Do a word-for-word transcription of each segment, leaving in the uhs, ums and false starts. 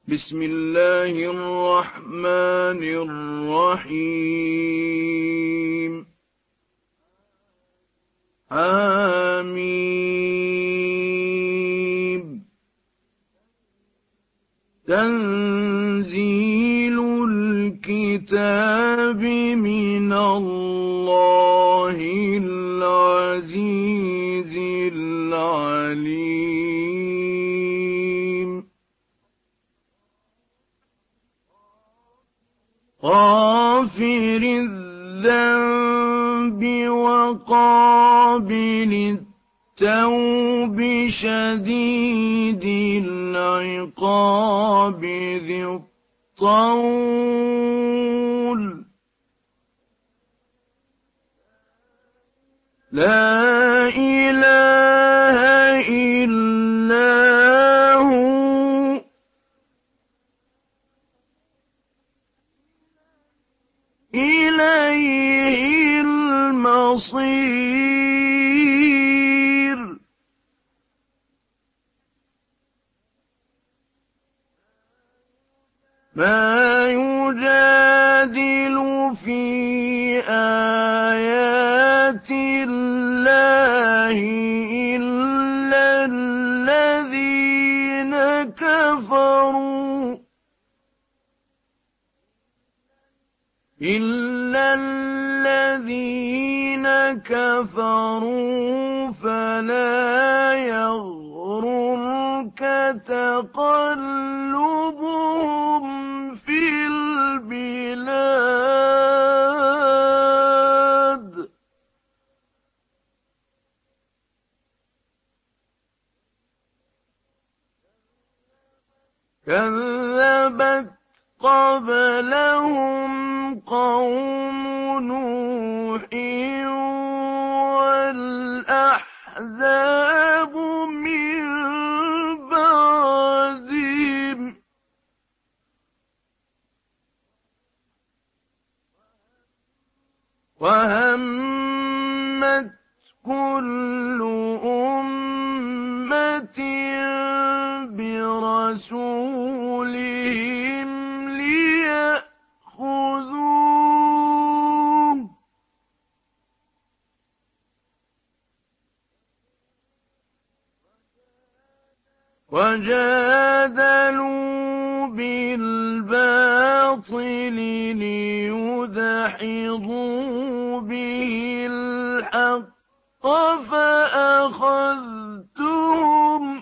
بسم الله الرحمن الرحيم آمين. تنزيل الكتاب من الله العزيز العليم. غافر الذنب وقابل التوب شديد العقاب ذي الطول لا إله إلا هو إليه المصير. ما يجادل في آيات الله إلا الذين كفروا إلا الذين كفروا فلا يغررك تقلبهم في البلاد. كذبت قبلهم قوم نوح والأحزاب من بعدهم وهمت كل أمة برسولهم ليأخذوه وجادلوا بالباطل ليدحضوا به الحق فأخذتهم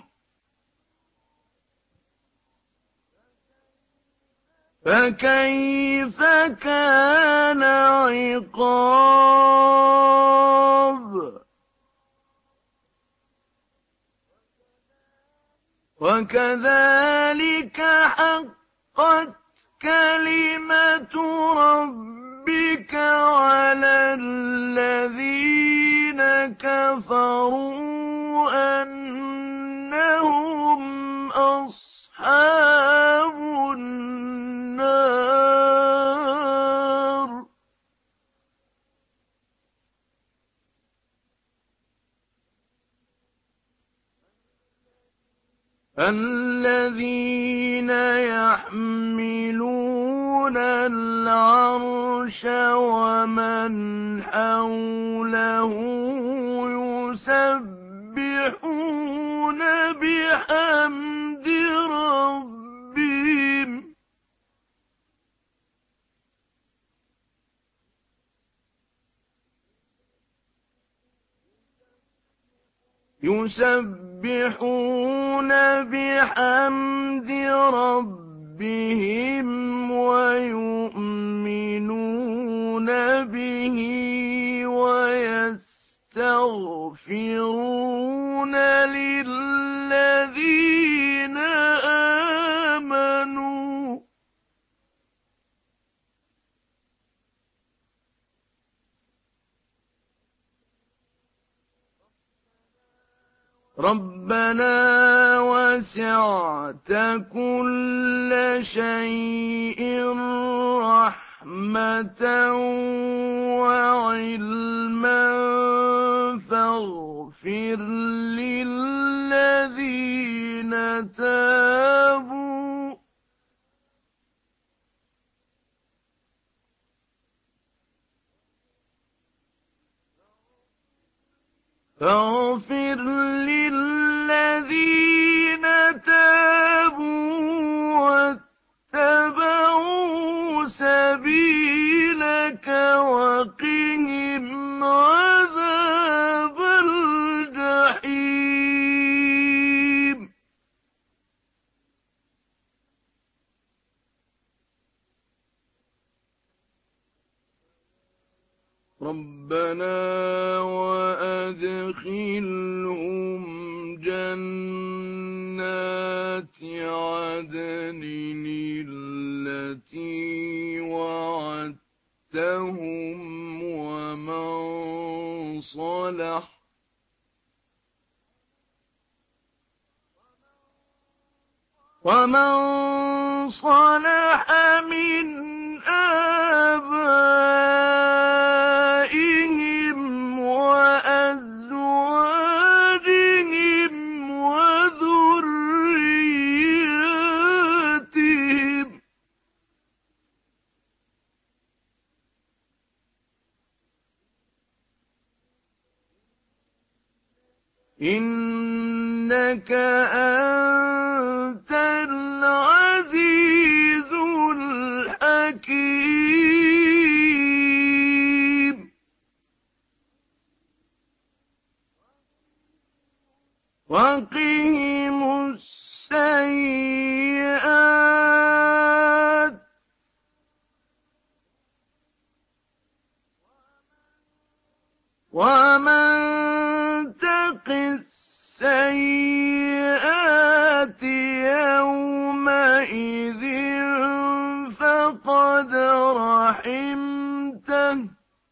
فكيف كان عقاب. وكذلك حقت كلمة ربك على الذين كفروا أنهم أصحاب النار. الذين يحملون العرش ومن حوله يسبحون بحمد ربهم يسبحون بحمد ربهم ويؤمنون به ويستغفرون للذين آمنوا ربنا وسعت كل شيء رحمة وعلما فاغفر للذين تابوا فاغفر للذين تابوا واتبعوا سبيلك وقهم عذاب الجحيم ربنا وأدخلهم جنات عدن التي وعدتهم ومن صلح ومن صلح من آبائهم وأزواجهم وذرياتهم إنك أنت العزيز الحكيم وقهم السيئات ومن تق السيئات يومئذ فقد رحمته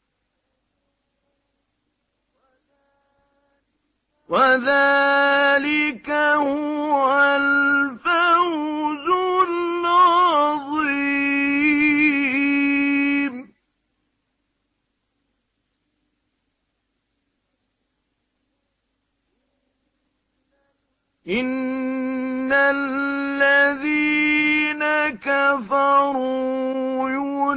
وذلك هو الفوز العظيم إن الذين كفروا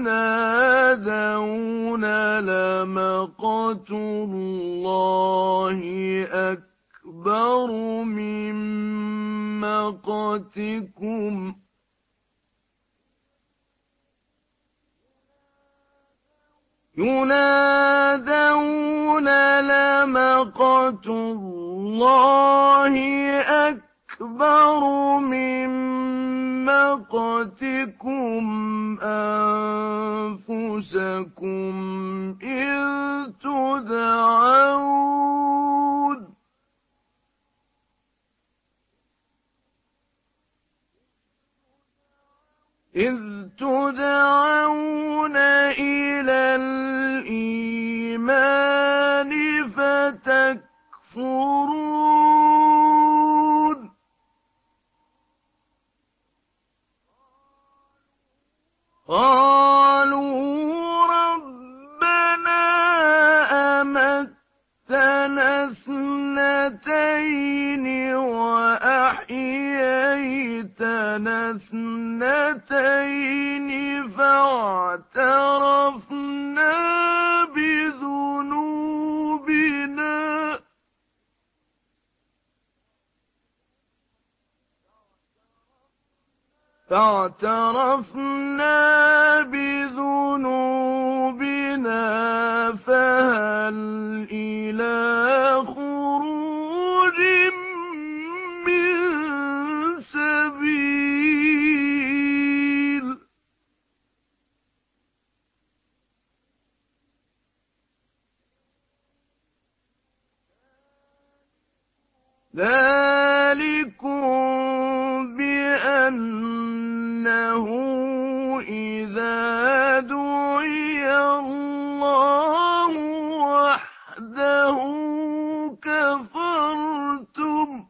ينادون لمقت الله أكبر من مقتكم ينادون لمقت الله أكبر من مقتكم أنفسكم إذ تدعون إذ تدعون إلى الإيمان فتكفرون قالوا ربنا أمتنا اثنتين وأحييتنا اثنتين فاعترفنا بذنوبنا فاعترفنا بذنوبنا فهل إلى خروج من سبيل ذلكم بأنه إذا دعي الله وحده كفرتم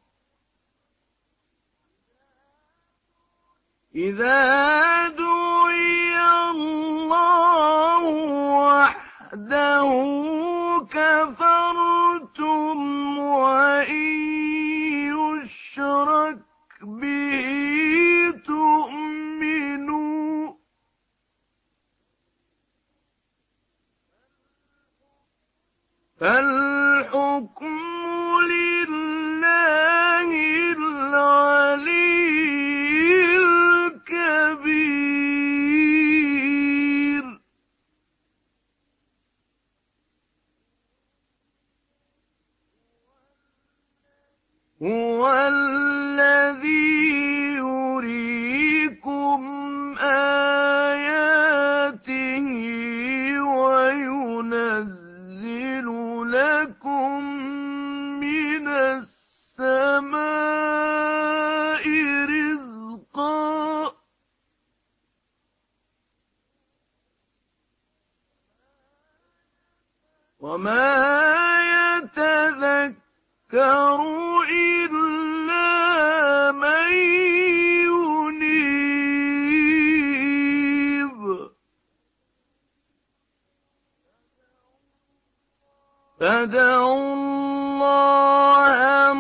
إذا دعي الله وحده كفرتم وإن يشرك به تؤمنوا فالحكم وما يتذكر إلا من ينيب فادعوا الله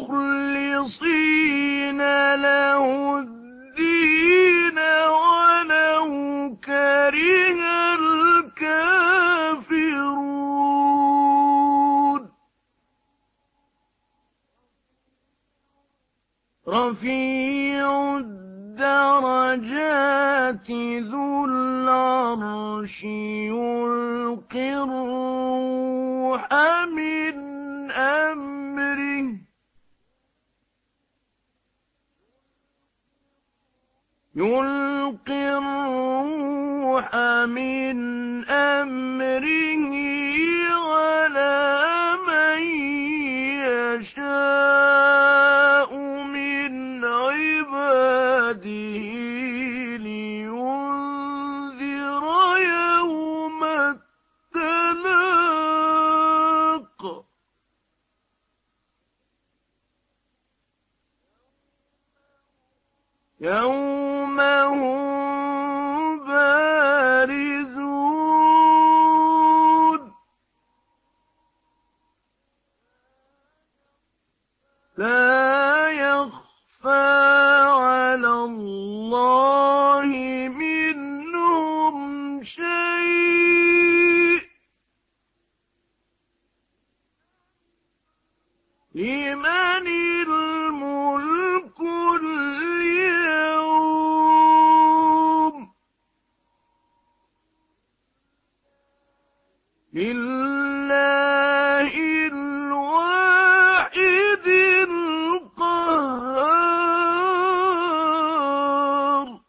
مخلصين له الدين ولو كره الكافرون رفيع الدرجات ذو العرش يلقي الروح من أمره يلقي الروح من أمره على من يشاء من عباده لينذر يوم التلاق يوم هم بارزون لا يخفى على الله منهم شيء لمن الملك اليوم لله الواحد القهار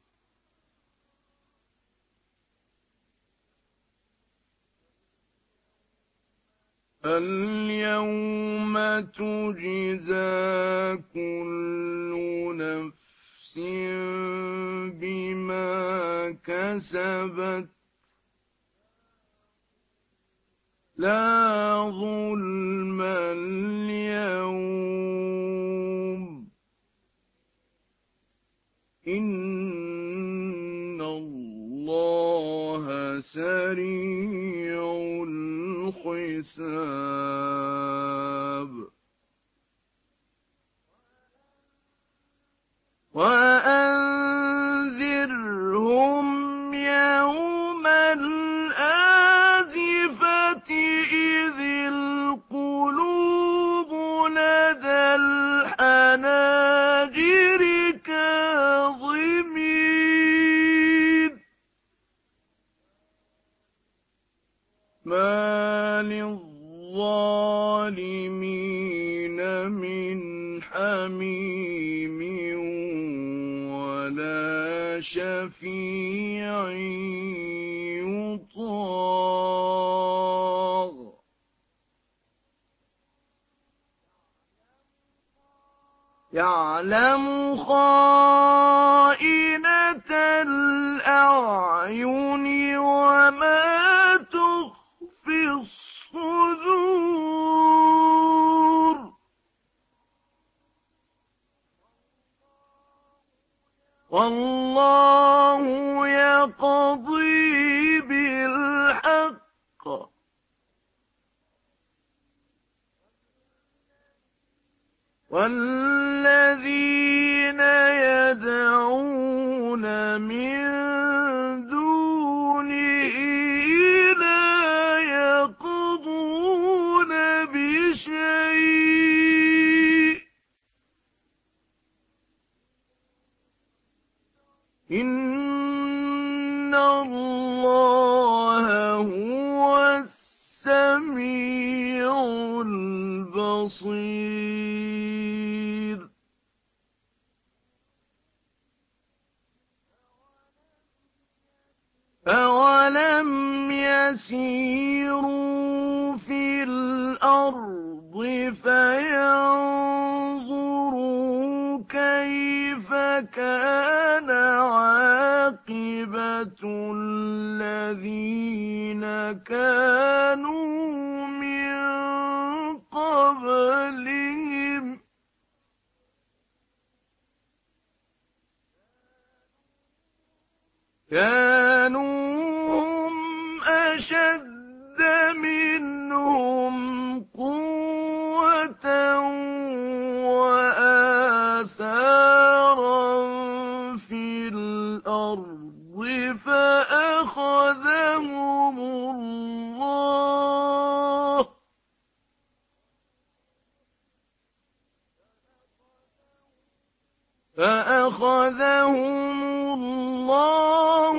اليوم تجزى كل نفس بما كسبت لا ظلم اليوم إن الله سريع الحساب وأنذرهم يوم الآزفة إذ القلوب لدى الحناجر كاظمين ما للظالمين من حميم ولا شفيع يطاع يعلم خائنة الأعين وما تخفي الصدور والله يقضي بالحق والذين يدعون من دونه لا يقضون بشيء إن الله هو السميع البصير أولم يسيروا في الأرض فينظروا كيف كان عاقبة الذين كانوا من قبلهم كانوا هم أشد منهم قوة وآثارا في الأرض فأخذهم الله فأخذهم الله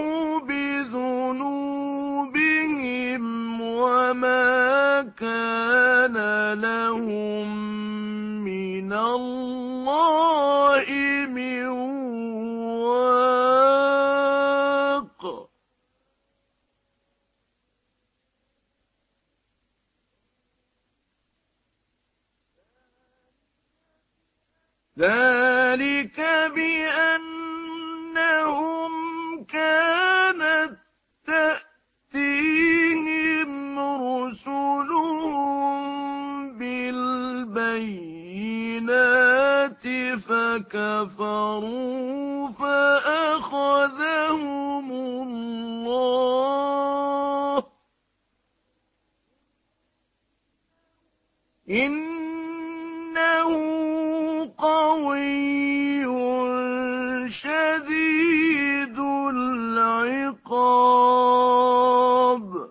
بذنوبهم وما كان لهم من الله من واق ذلك بأنهم كانت تأتيهم رسلهم بالبينات فكفروا فأخذهم الله إنه قوي شديد العقاب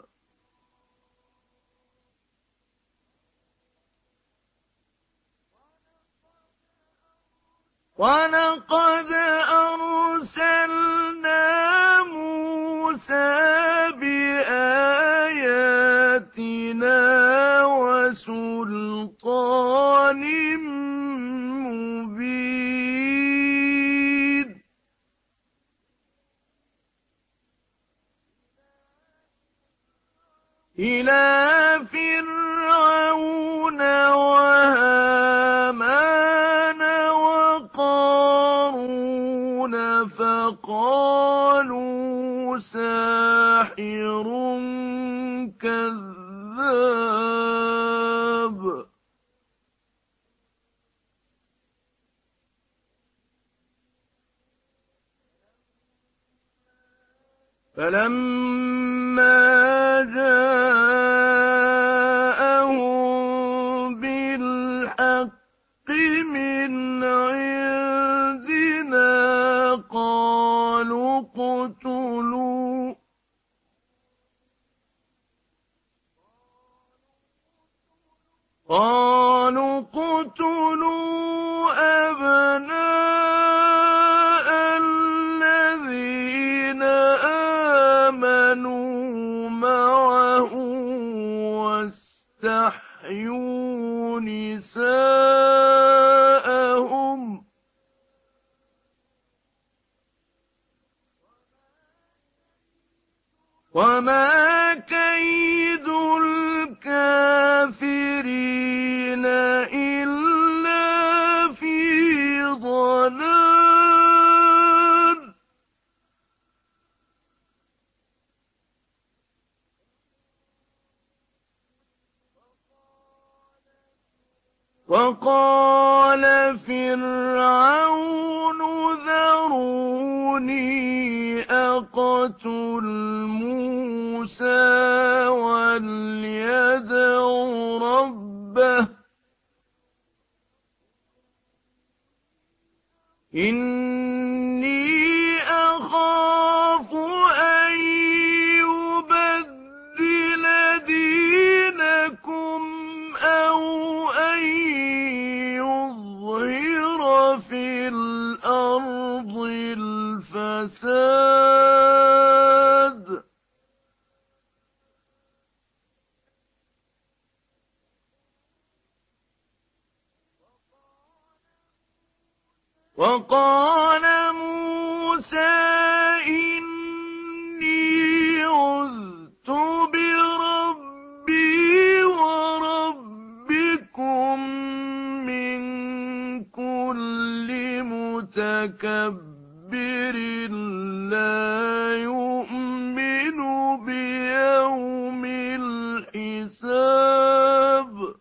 ولقد أرسلنا موسى بآياتنا وسلطان مبين إلى فرعون وهامان وقارون فقالوا ساحر كذاب فلما جاءهم بالحق من عندنا قالوا اقتلوا قالوا اقتلوا أبناء الذين آمنوا معه واستحيوا نساءهم وما كيد الكافرين إلا في ضلال وقال فرعون ذروني أقتل موسى وليدع ربه إني أخاف أن يبدل دينكم أو أن يظهر في الأرض الفساد وقال موسى إني عذت بربي وربكم من كل متكبر مُتَكَبِّرٍ لَّا يُؤْمِنُ بِيَوْمِ الْحِسَابِ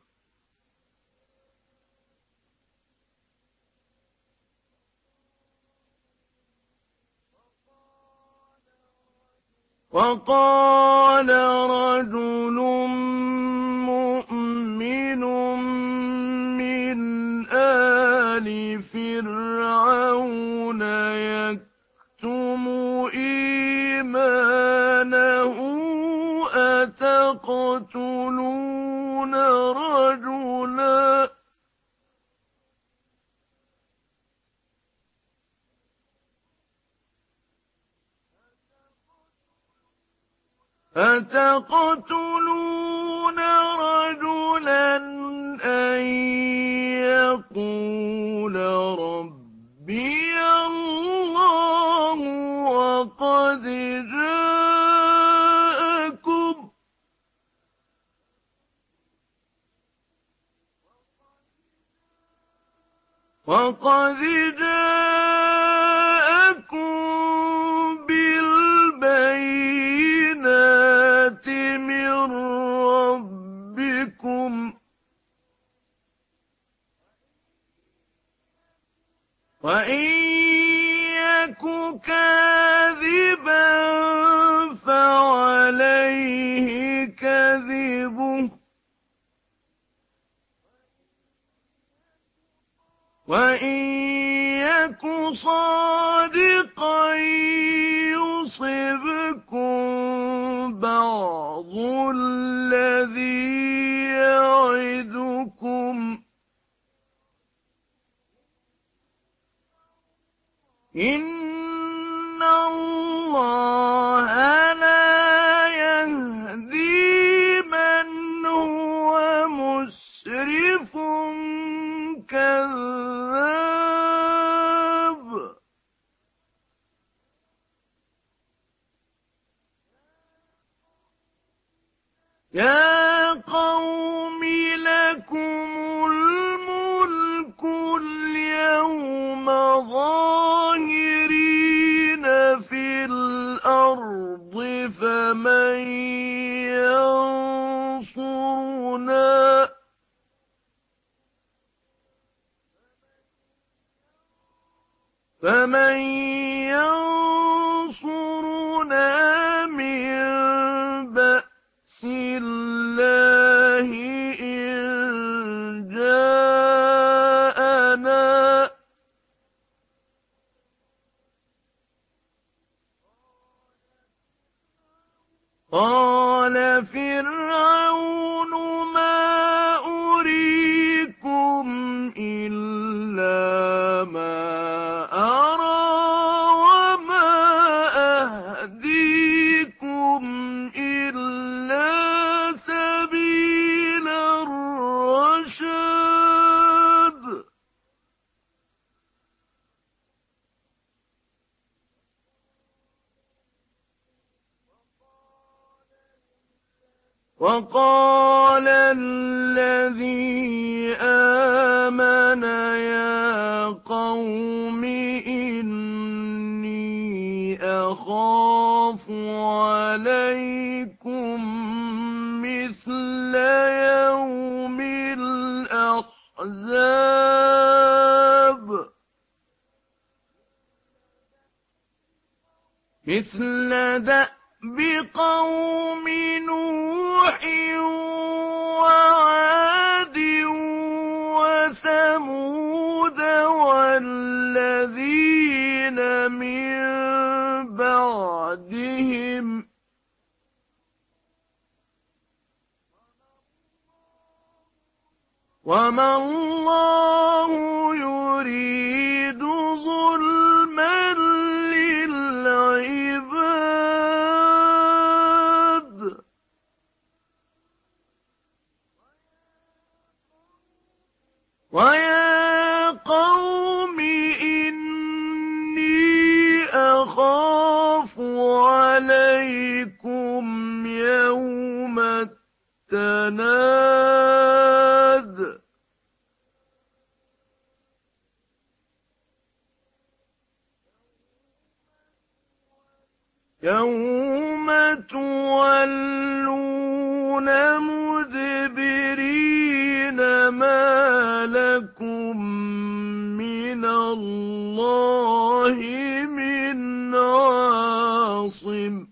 وَقَالَ رَجُلٌ مُّؤْمِنٌ مِّنْ آلِ فِرْعَوْنَ يَكْتُمُ إِيمَانَهُ أَتَقْتُلُونَ رَجُلًا أَتَقْتُلُونَ رَجُلًا أَن يَقُولَ رَبِّيَ اللَّهُ وَقَدْ جَاءَكُمْ وَقَدْ جَاءَكُم بِالْبَيِّنَاتِ مِن رَّبِّكُمْ وَإِن يَكُ كَاذِبًا فَعَلَيْهِ كَذِبُهُ وَإِن يَكُ صَادِقًا يُصِبْكُم بَعْضُ الَّذِي يَعِدُكُمْ ۖ إِنَّ اللَّهَ لَا يَهْدِي مَنْ هُوَ مُسْرِفٌ كَذَّابٌ يَا قَوْمِ لَكُمُ الْمُلْكُ الْيَوْمَ ظَاهِرِينَ فِي الْأَرْضِ فَمَن يَنصُرُنَا فَمَن يَنصُرُنَا مِن بَأْسِ اللَّهِ إِن جَاءَنَا ۚ قَالَ فِرْعَوْنُ مَا أُرِيكُمْ إِلَّا مَا أَرَىٰ وَمَا أَهْدِيكُمْ إِلَّا سَبِيلَ الرَّشَادِ وَقَالَ الَّذِي آمَنَ يَا قَوْمِ إِنِّي أَخَافُ عَلَيْكُم مِّثْلَ يَوْمِ الْأَحْزَابِ مِثْلَ دَأْبِ قَوْمِ نُوحٍ وَعَادٍ وَثَمُودَ وَالَّذِينَ مِن بَعْدِهِمْ ۚ وَمَا اللَّهُ يُرِيدُ ظُلْمًا لِّلْعِبَادِ وَيَا قَوْمِ إِنِّي أَخَافُ عَلَيْكُمْ يَوْمَ التَّنَادِ يوم تولون مدبرين ما لكم من الله من عاصم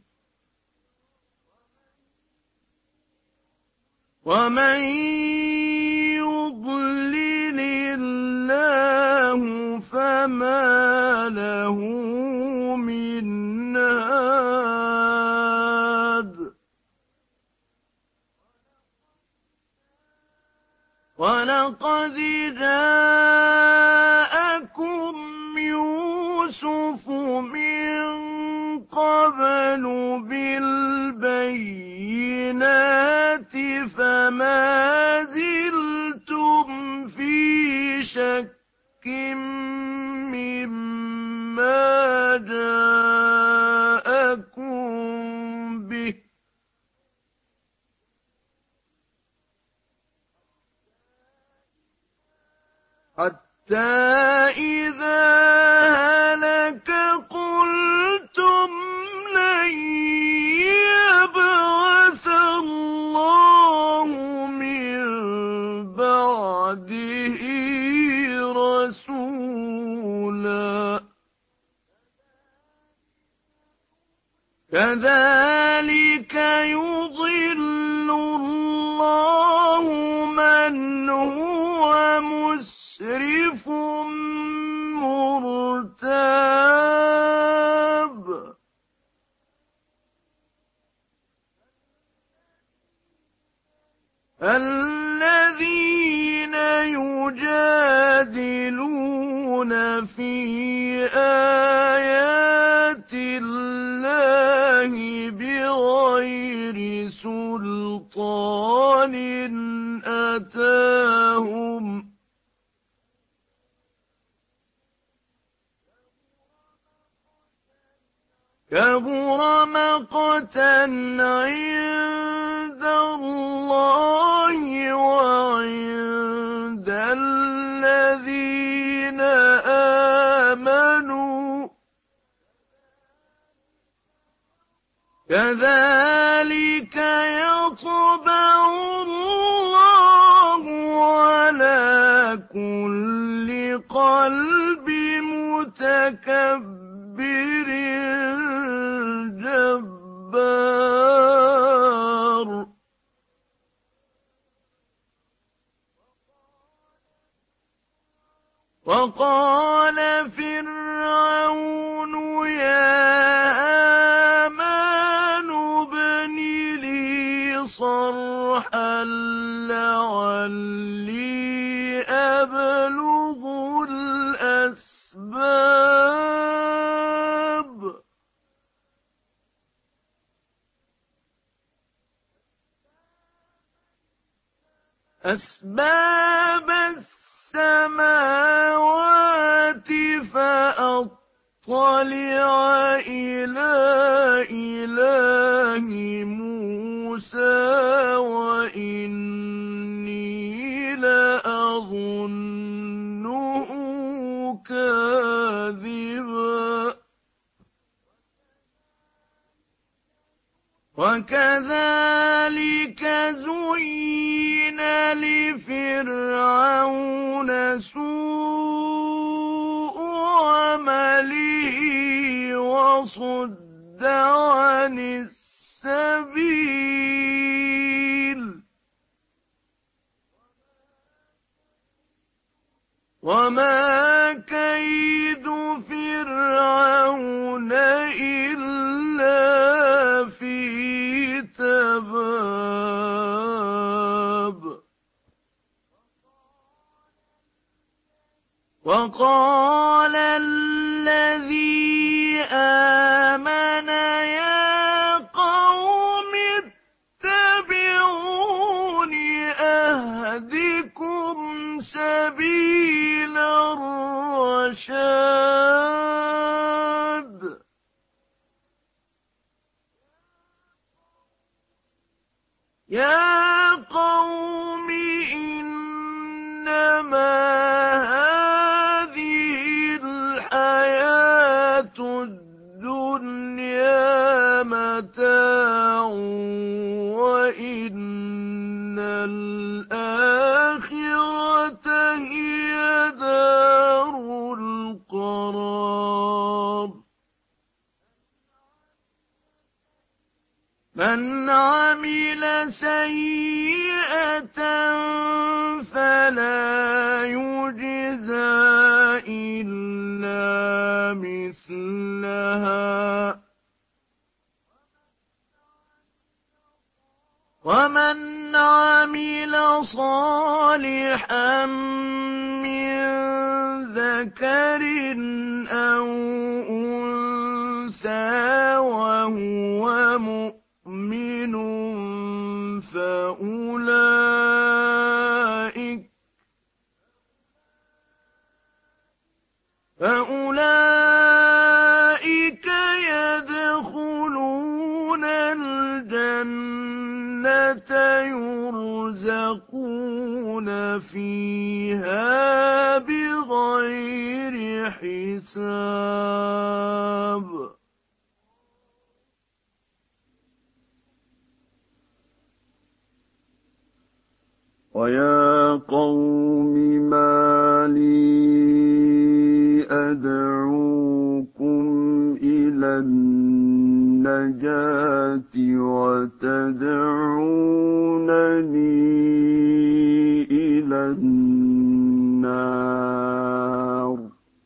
ومن يضلل الله فما له من هاد ولقد جاءكم يوسف من قبل بالبينات فما زلتم في شك مما جاءكم به حتى إذا هلك قلتم لن يبعث الله من بعده رسولا كذلك يضل الله من هو مسرف مرتاب الذين يجادلون في آيات الله بغير سلطان أتاهم كبر مقتا عند الله وعند الذين آمنوا كذلك يطبع الله على كل قلب متكبر جبار وقال فرعون يا هامان ابن لي صرحا لعلي أبلغ الأسباب أسباب السماوات فأطلع إلى إله موسى وإني لأظنه كاذبا وكذلك زين لفرعون سوء عمله وصد عن السبيل وما كيد فرعون إلا في تباب وقال الذي آمن يا قوم اتبعون أهدكم سبيل الرشاد يا قوم إنما هذه الحياة الدنيا متاع وإن الآخرة هي دار القرار من عمل سيئة فلا يجزى إلا مثلها ومن عمل صالحا من ذكر أو أنثى وهو مؤمن فأولئك فأولئك يدخلون الجنة يرزقون فيها بغير حساب ويا قوم ما لي أدعوكم إلى النجاة وتدعونني إلى النار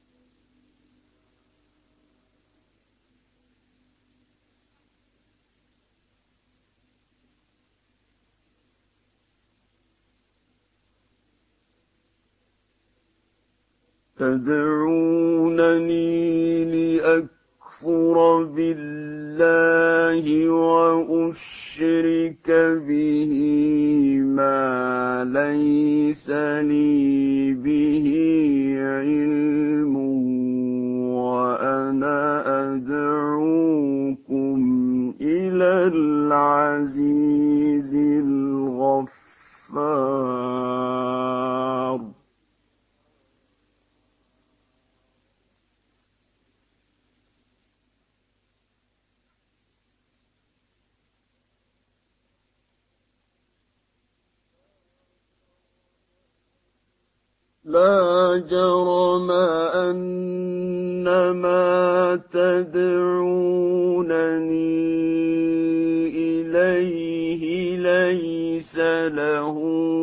تدعونني لأكفر بالله وأشرك به ما ليس لي به علم وأنا أدعوكم إلى العزيز الغفار لا جرم أنما تدعونني إليه ليس له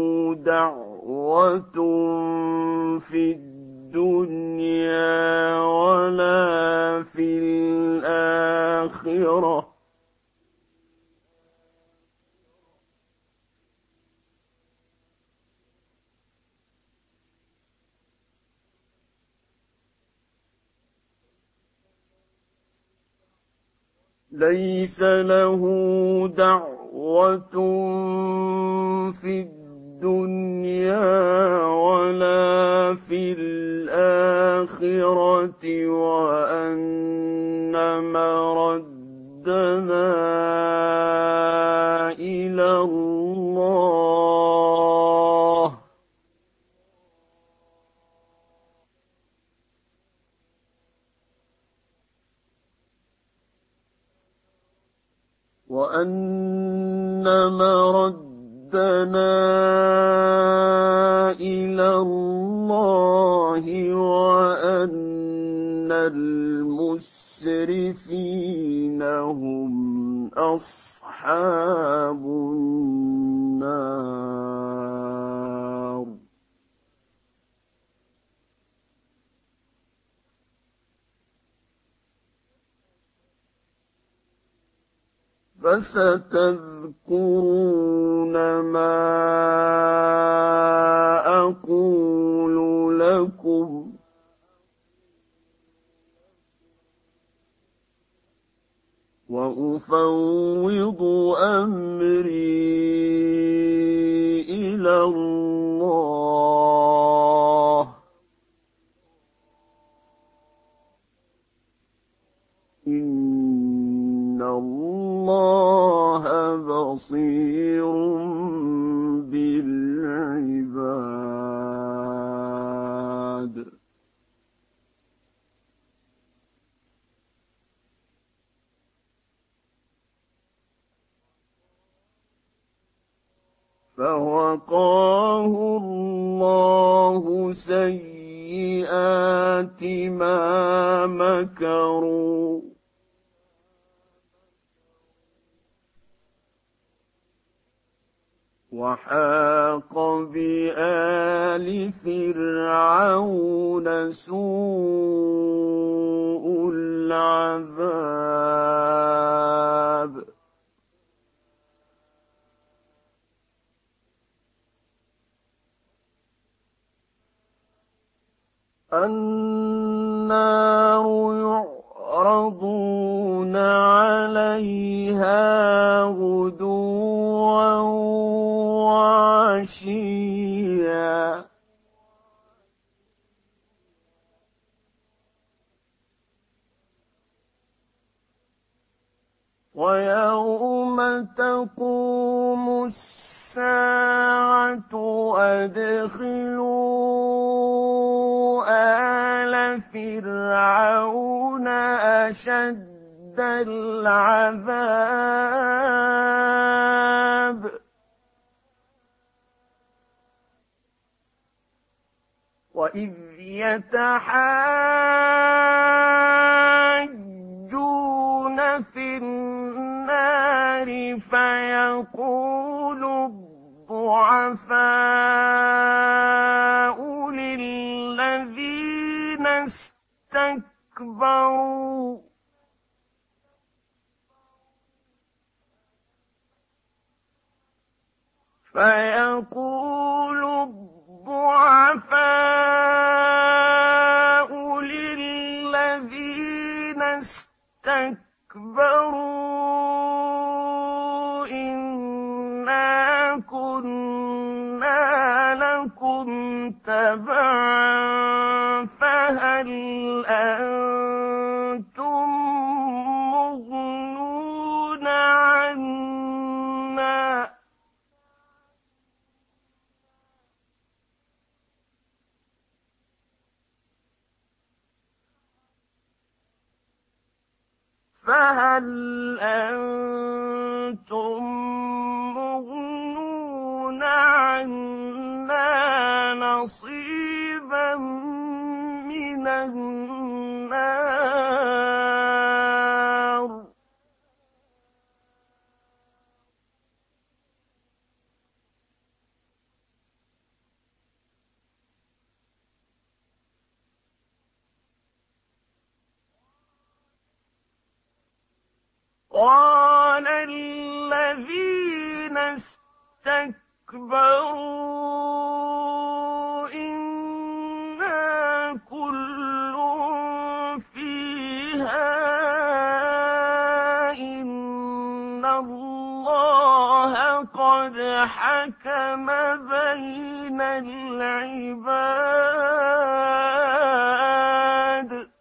دعوة في الدنيا ولا في الآخرة ليس له دعوة في الدنيا ولا في الآخرة وأن مردنا إلى الله وأن مردنا إلى الله وأن المسرفين هم أصحاب النار فستذكرون ما أقول لكم وأفوض أمري إلى الله إن الله بصير بالعباد فوقاه الله سيئات ما مكروا وحاق بآل فرعون سوء العذاب النار يعرضون عليها غدوا وعشيا ويوم تقوم الساعة أدخلوا آل فرعون أشد العذاب وإذ يتحاجون في النار فيقول الضعفاء للذين استكبروا فيقول الضعفاء للذين استكبروا إنا كنا لكم تبعا فهل أنتم مغنون عنا فهل أنتم مغنون عنا نصيبا من النار قال الذين استكبروا إنا كل فيها إن الله قد حكم بين العباد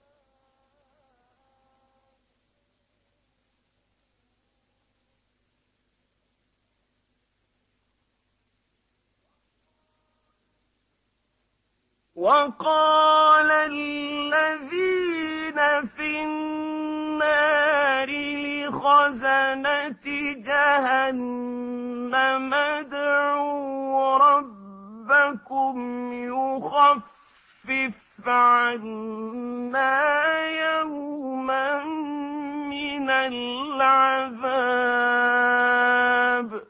وقال الذين في النار لخزنة جهنم ادعوا ربكم يخفف عنا يوما من العذاب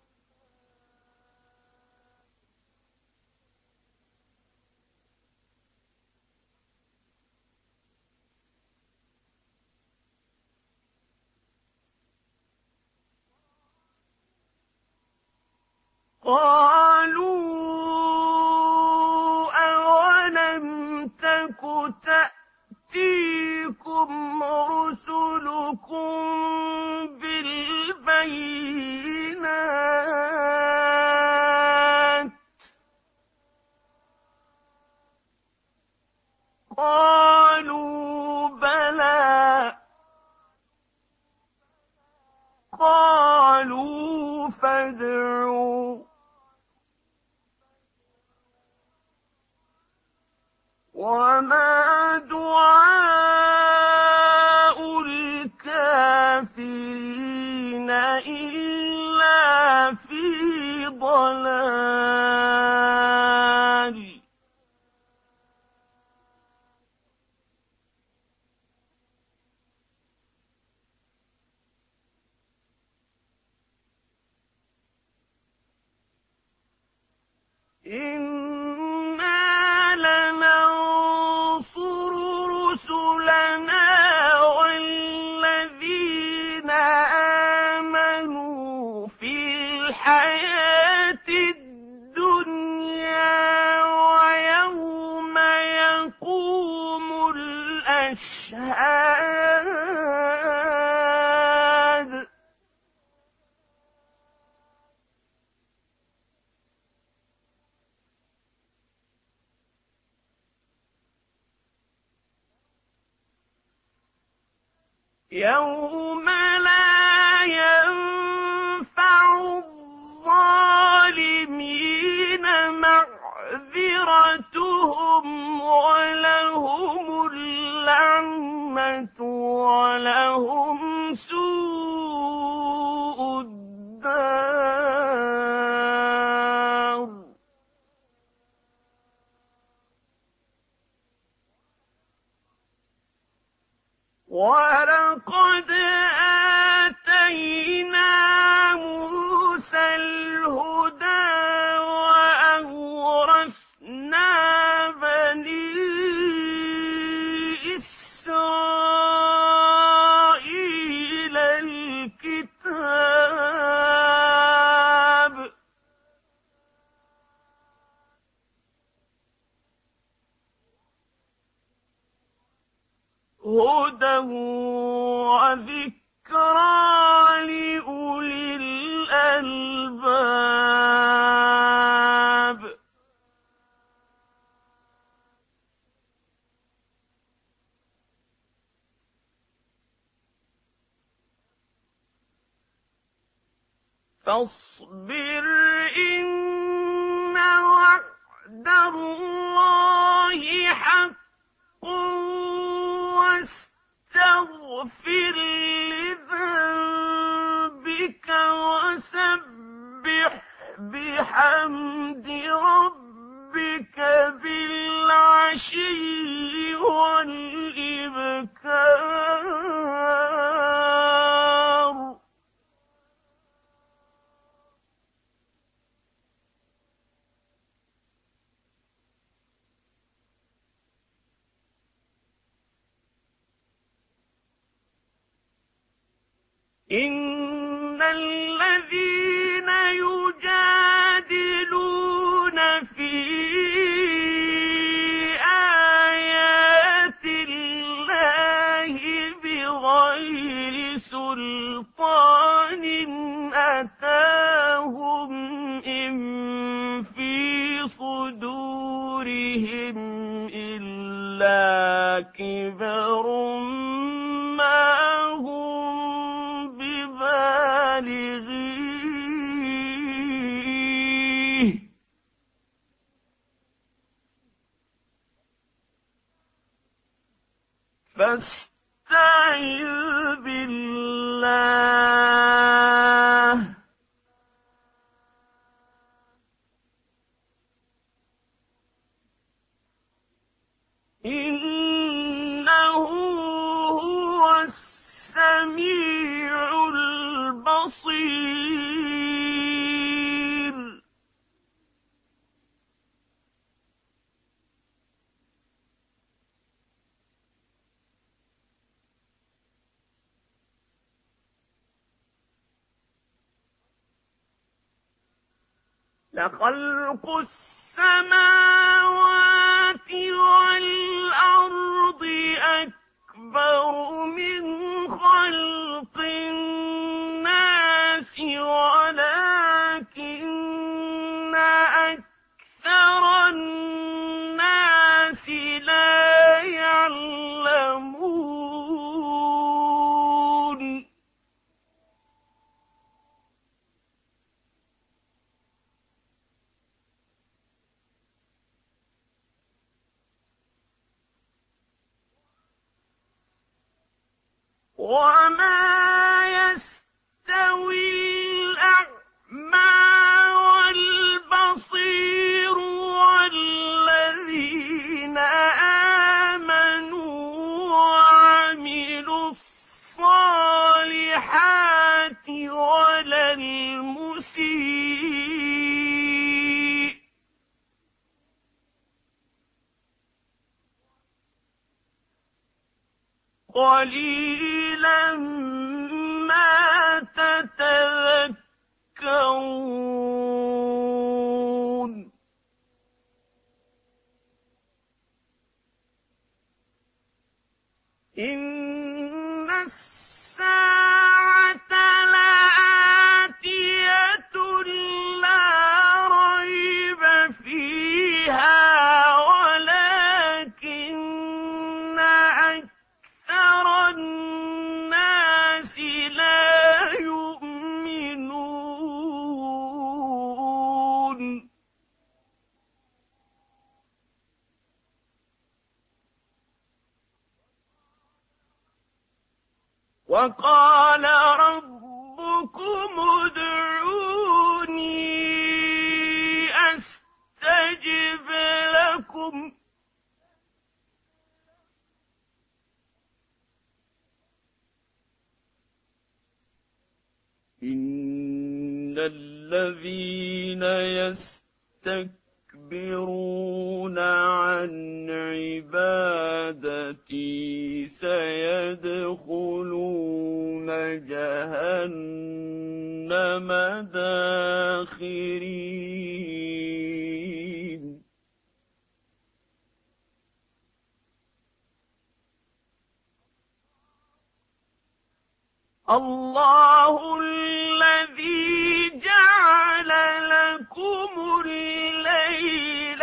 قالوا أولم تك تأتيكم رسلكم بالبينات قالوا بلى قالوا فادعوا وما دعاء الكافرين إلا في إنا لننصر رسلنا والذين آمنوا في الحياة الدنيا ويوم يقوم الأشهاد. يوم لا ينفع الظالمين معذرتهم ولهم اللعنة ولهم سوء الدار. ولقد آتينا موسى الهدى وأورثنا بني إسرائيل الكتاب. هدى وذكرى لأولي الألباب. فاصبر إن وعد الله حق واستغفر لذنبك وسبح بحمد ربك بالعشي والإبكار. إن الذين يجادلون في آيات الله بغير سلطان أتاهم إن في صدورهم إلا كبر ما هم بالغيه فاستعذ بالله إنه هو السميع البصير. لخلق السماوات والأرض أكبر من خلق الناس ولكن أكثر الناس لا يعلمون. وما يستوي الأعمى والبصير والذين آمنوا وعملوا الصالحات ولا المسيء قليلا ما تتذكرون إن الساعة لآتية لا ريب فيها ولكن أكثر الناس لا يؤمنون وقال ربكم ادعوني أستجب لكم إن الذين يستكبرون عن عبادتي سيدخلون جهنم داخرين الله الذي جعل لكم الليل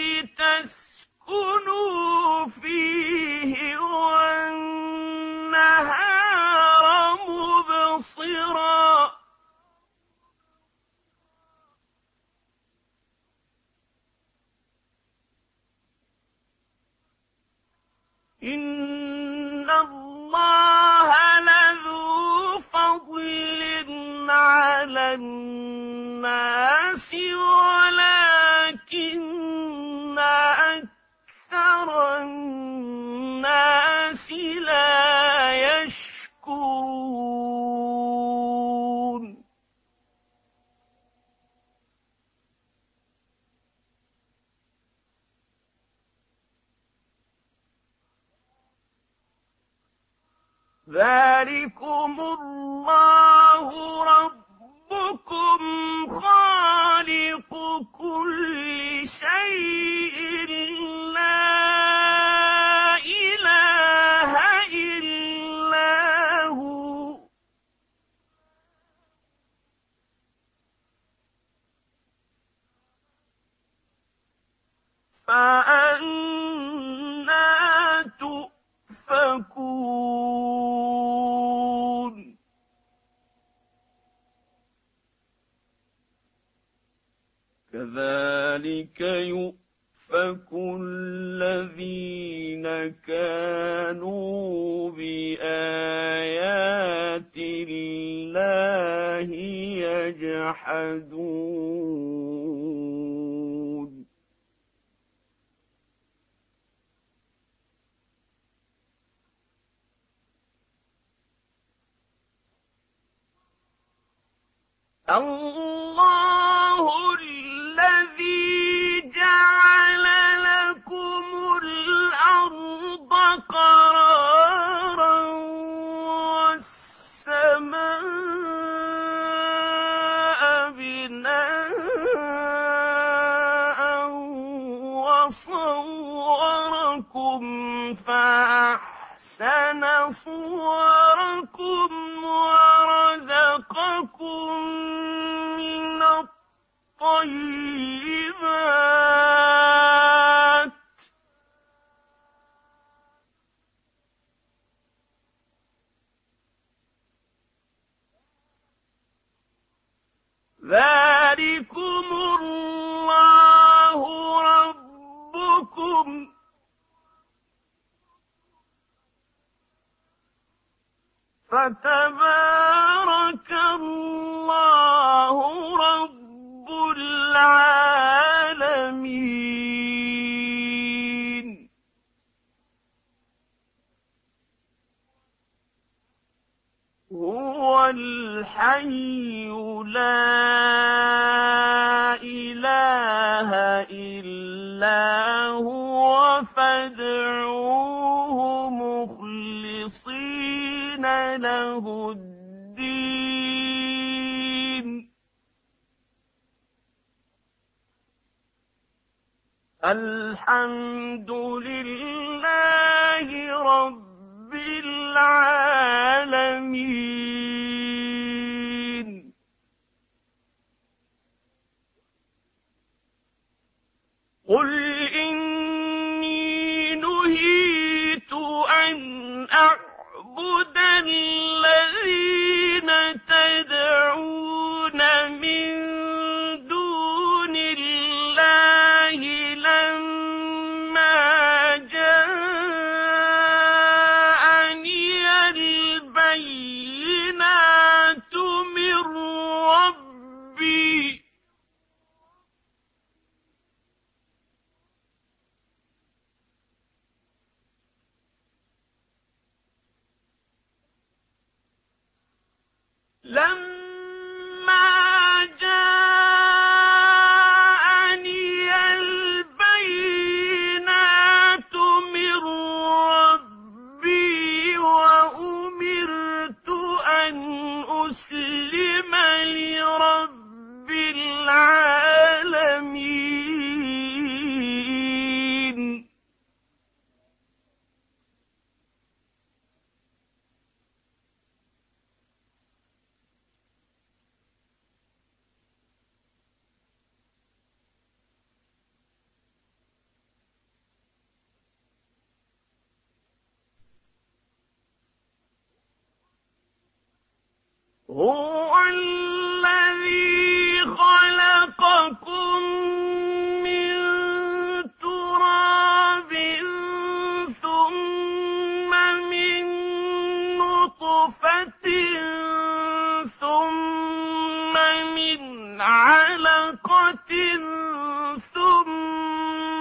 لتسكنوا فيه والنهار مبصرا إن الله لذو فضل على الناس ولكن أكثر الناس لا يشكرون ذلكم الله ربكم خالق كل شيء لا إله إلا هو فأنى تؤفكون كذلك يؤفك الذين كانوا بآيات الله يجحدون الله الذي جعل لكم الأرض قرارا والسماء بناء وصوركم فأحسن صوركم ورزقكم من الطيبات ذلكم الله ربكم فتبارك الله رب العالمين هو الحي لا إله إلا هو فادعوه مخلصين مخلصين له الدين الحمد لله رب العالمين. قل إني نهيت أن أعبد الذين تدعون من دون الله لما جاءني البينات من ربي لما جاءني البينات من ربي وأمرت أن أسلم لرب العالمين. هو الذي خلقكم من تراب ثم من نطفة ثم من علقة ثم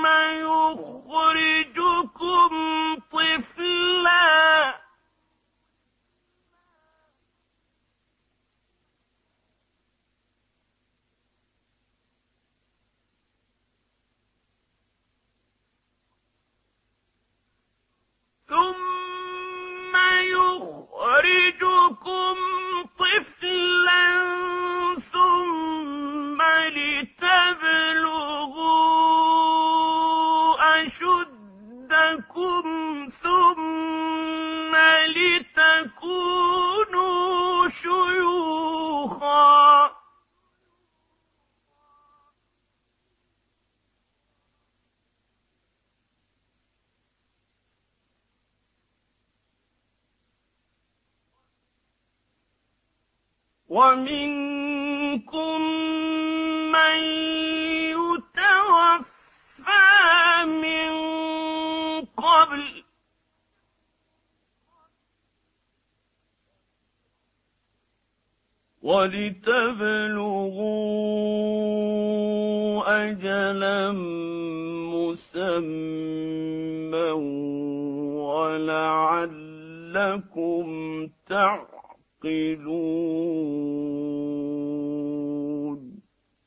يخرجكم طفلاً ثم يخرجكم طفلا ثم لتبلغوا أشدكم ثم لتكونوا شيوخا ومنكم من يتوفى من قبل ولتبلغوا أجلا مسمى ولعلكم تعقلون.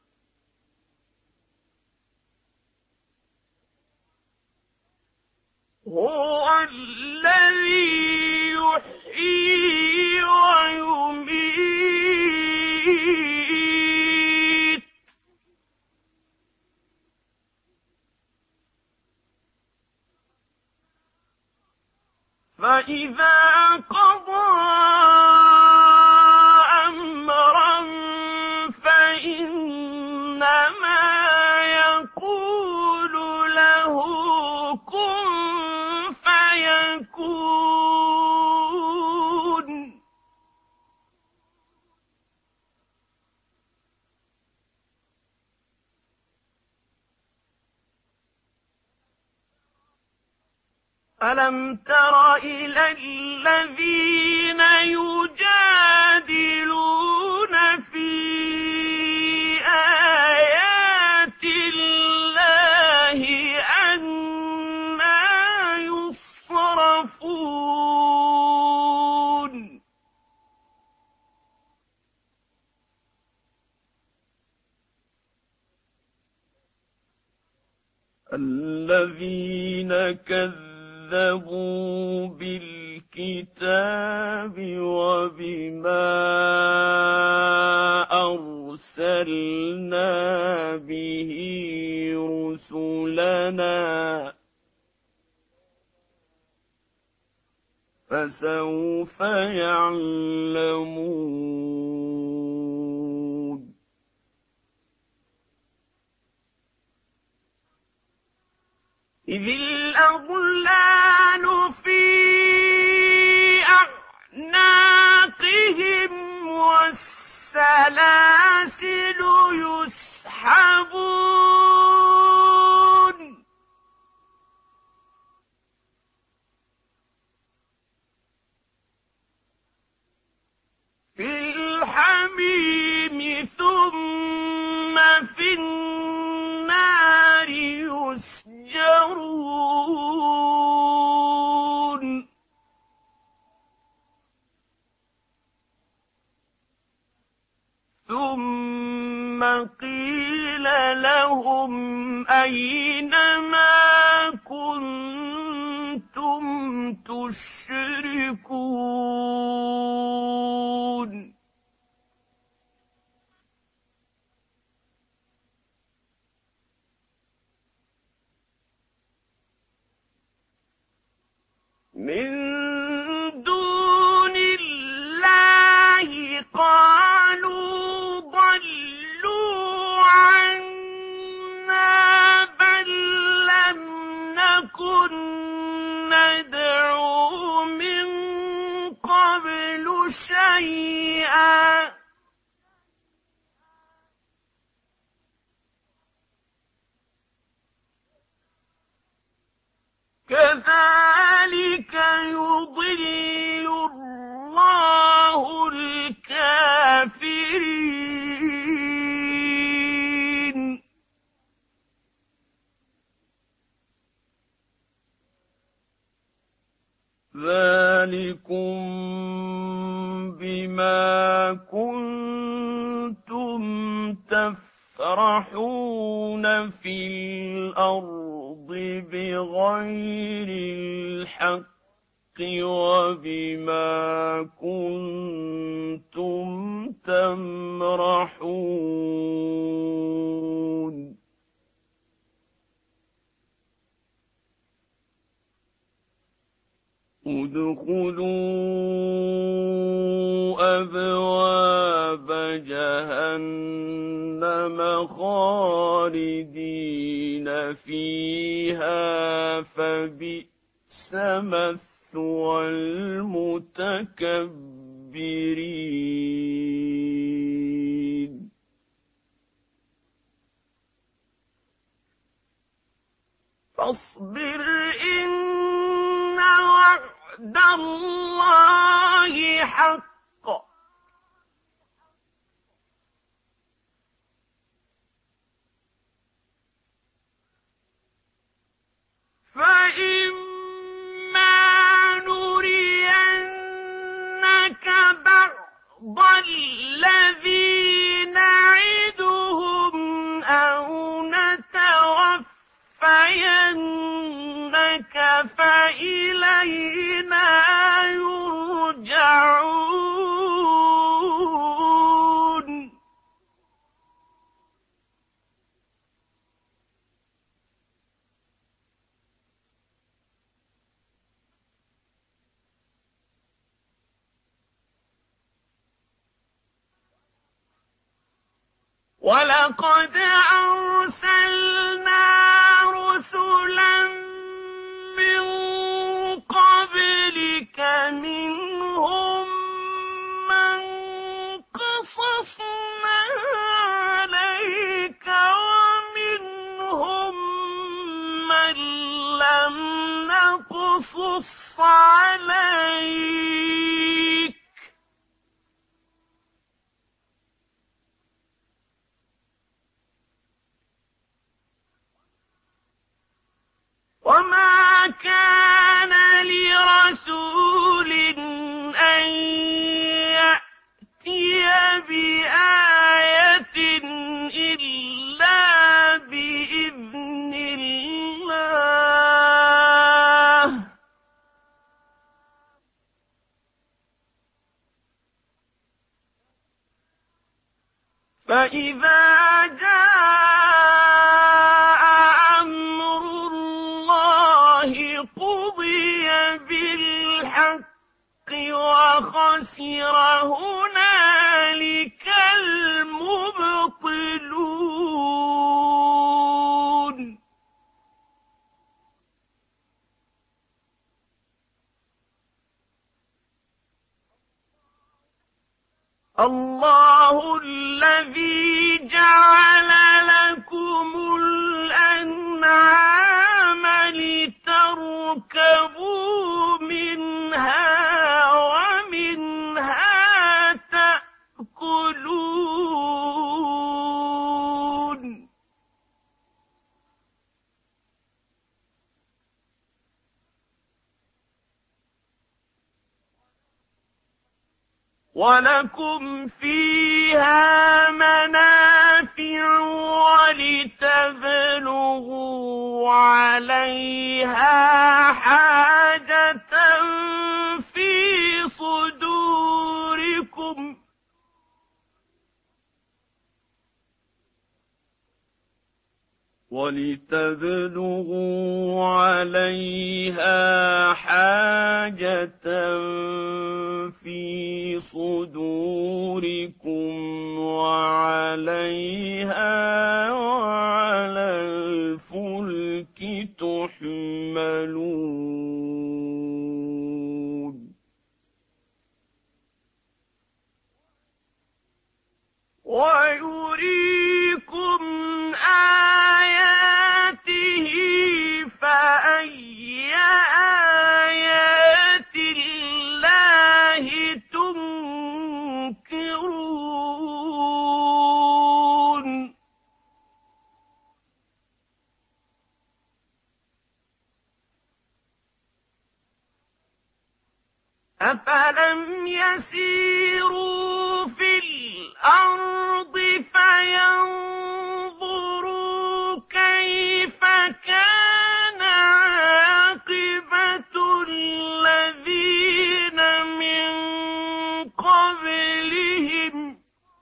هو الذي يحيي ويميت فإذا قضى أمرا فإنما يقول له كن فيكون. ألم تر إلى الذين يجادلون في آيات الله أنى يصرفون الذين كذبوا بالكتاب الكتاب وبما أرسلنا به رسلنا فسوف يعلمون. إذ الأغلال في أعناقهم والسلاسل يسحبون في الحميم ثم في النار يسجرون. ثم قيل لهم أين ما كنتم تشركون من دون الله قالوا ضلوا عنا بل لم نكن ندعو من قبل شيئا كذلك يضل الله الكافرين. ذلكم بما كنتم تفرحون في الأرض بغير الحق وبما كنتم تمرحون. ادخلوا أبواب جهنم خالدين فيها فبئس مثوى المتكبرين. فاصبر إن وعد الله حق فإما نرينك بعض الذي نعدهم أو نتوفينك فإلينا يرجعون. ولقد أرسلنا رسلا من قبلك منهم من قصصنا عليك ومنهم من لم نقصص عليك فإذا جاء أمر الله قضي بالحق وخسر هنالك المبطلون. الله الذي جعل لكم الأنعام لتركبوا منها ومنها تأكلون. ولكم فيها منافع ولتبلغوا عليها حاجة في صدوركم ولتبلغوا عليها حاجة في صدوركم وعليها وعلى الفلك تحملون. ويريكم آياته فأي آيات الله تنكرون. أفلم يسيروا في الأرض فينظروا كيف كان عاقبة الذين من قبلهم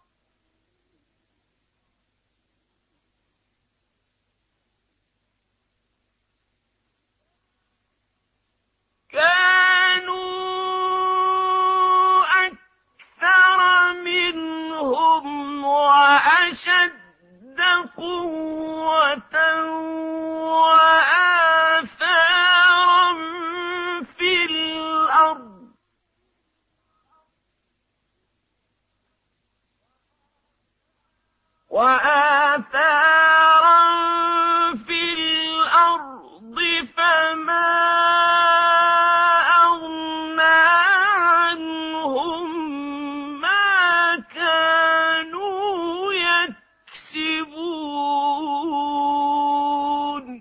كانوا أكثر منهم وأشد قوة وآثارا في الأرض وآثارا في الأرض فما أغنى عنهم ما كانوا يكسبون.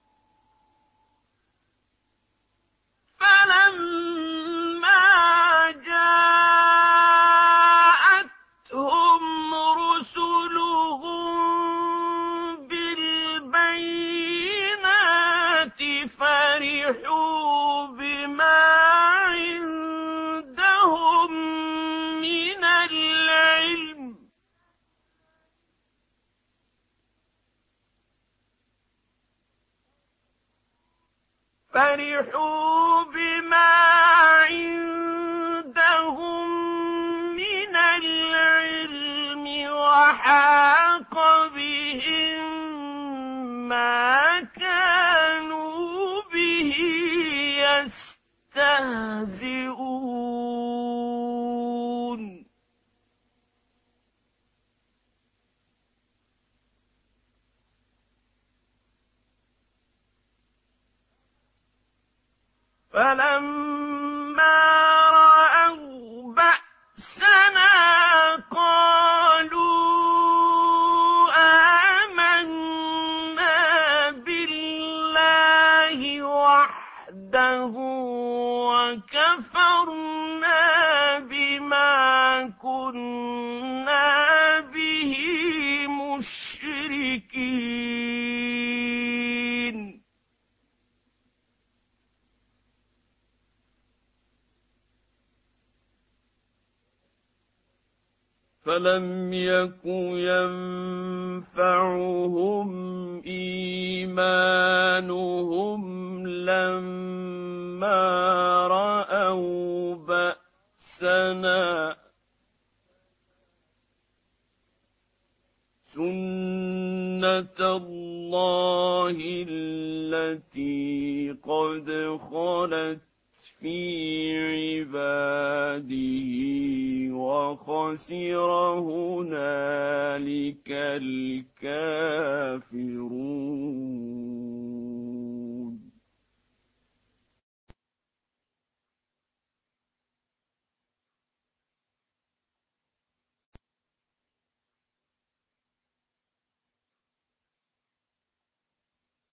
فلما جاءتهم رسلهم بالبينات فرحوا بما عندهم من العلم فرحوا بما عندهم من العلم وحاق بهم ما كانوا به يستهزئون. فلما رأوا بأسنا قالوا آمنا بالله وحده وكفرنا بما كنا به مشركين. فلم يك ينفعهم إيمانهم لما رأوا بأسنا سنة الله التي قد خلت في عباده وخسر هنالك الكافرون.